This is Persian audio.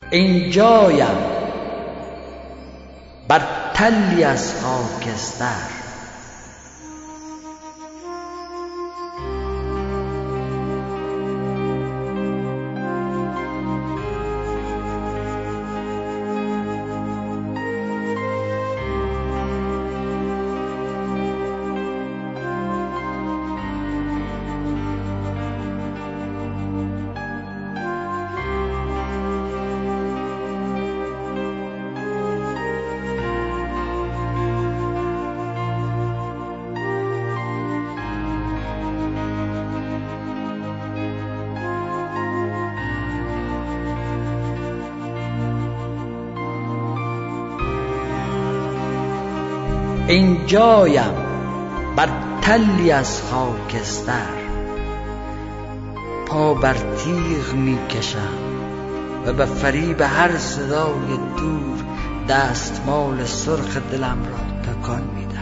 اینجایم بر تلی از خاکستر، اینجایم بر تلی از خاکستر، پا بر تیغ می کشم و به فریب هر صدای دور دستمال سرخ دلم را تکان می دهم.